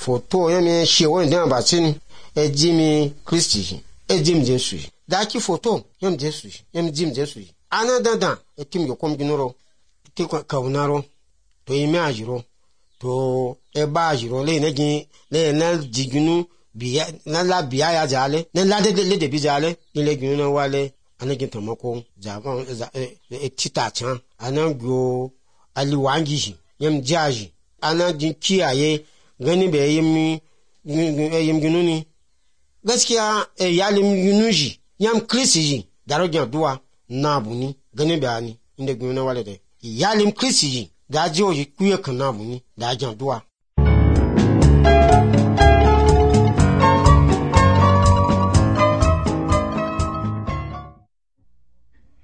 foto yemi shewo ndan ba tin ejimi Kristi ejim Jesu da ki foto yem Jesu yem jim Jesu ana dandan etim yo kom ginoro ti kaunaro to ime ajiro to eba ajiro le neji le na jigunu biya na la biya ya jale na la de bi jale ile ginu na wale anagin tamako jaban tita chan anagyo aliwangi yem jaji anagin kiyaye gani be yim ginu ni gaskiya yalim yunuji yam Kristi darajan duwa nabuni gani be ani inde ginu na wale de yalim Kristi da jiwo kuye kan nabuni da jan duwa